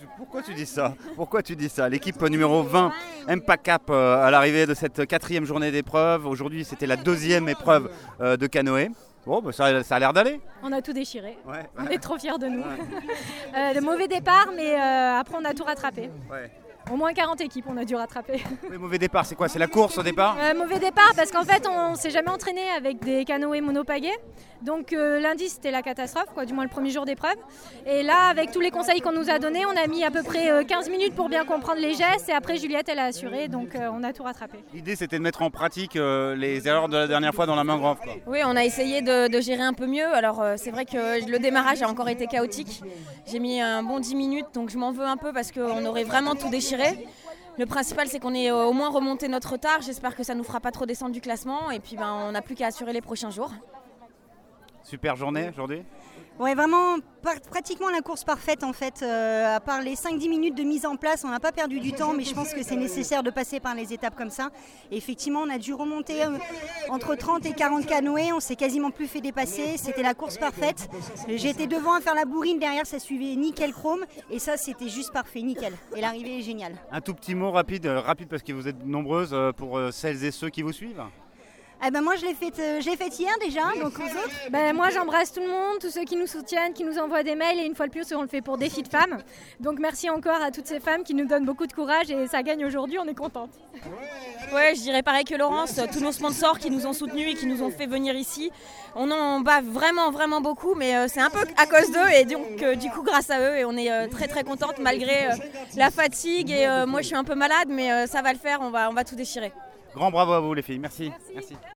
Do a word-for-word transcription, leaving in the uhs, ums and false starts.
Pourquoi tu dis ça Pourquoi tu dis ça L'équipe numéro vingt, Mpacap, euh, à l'arrivée de cette quatrième journée d'épreuve. Aujourd'hui, c'était la deuxième épreuve euh, de canoë. Bon, bah, ça, ça a l'air d'aller. On a tout déchiré. Ouais, On ouais. est trop fiers de nous. Ouais. euh, le mauvais départ, mais euh, après on a tout rattrapé. Ouais. Au moins quarante équipes, on a dû rattraper. Oui, mauvais départ, c'est quoi? C'est la course au départ? Euh, mauvais départ parce qu'en fait on s'est jamais entraîné avec des canoës monopagés. Donc euh, lundi c'était la catastrophe, quoi, du moins le premier jour d'épreuve. Et là avec tous les conseils qu'on nous a donnés, on a mis à peu près euh, quinze minutes pour bien comprendre les gestes et après Juliette elle a assuré, donc euh, on a tout rattrapé. L'idée c'était de mettre en pratique euh, les erreurs de la dernière fois dans la mangrove, quoi. Oui, on a essayé de, de gérer un peu mieux. Alors euh, c'est vrai que le démarrage a encore été chaotique. J'ai mis un bon dix minutes, donc je m'en veux un peu parce qu'on aurait vraiment tout déchiré. Le principal, c'est qu'on ait au moins remonté notre retard. J'espère que ça ne nous fera pas trop descendre du classement. Et puis, ben, on n'a plus qu'à assurer les prochains jours. Super journée aujourd'hui? Ouais, vraiment par- pratiquement la course parfaite en fait. Euh, à part les cinq dix minutes de mise en place, on n'a pas perdu du temps, mais je pense que c'est nécessaire de passer par les étapes comme ça. Et effectivement, on a dû remonter euh, entre trente et quarante canoës. On s'est quasiment plus fait dépasser. C'était la course parfaite. J'ai été devant à faire la bourrine, derrière ça suivait nickel chrome. Et ça, c'était juste parfait, nickel. Et l'arrivée est géniale. Un tout petit mot rapide, euh, rapide parce que vous êtes nombreuses euh, pour euh, celles et ceux qui vous suivent. Eh ben moi je l'ai faite euh, je l'ai faite hier déjà, donc aux autres. Ben, moi j'embrasse tout le monde, tous ceux qui nous soutiennent, qui nous envoient des mails et une fois de plus on le fait pour Défi de femmes. Donc merci encore à toutes ces femmes qui nous donnent beaucoup de courage et ça gagne aujourd'hui, on est contente. Ouais, je dirais pareil que Laurence, tous nos sponsors qui nous ont soutenus et qui nous ont fait venir ici. On en bat vraiment vraiment beaucoup, mais euh, c'est un peu à cause d'eux et donc euh, du coup grâce à eux et on est euh, très très contente malgré euh, la fatigue et euh, moi je suis un peu malade mais euh, ça va le faire, on va, on va tout déchirer. Grand bravo à vous les filles, merci. Merci. Merci.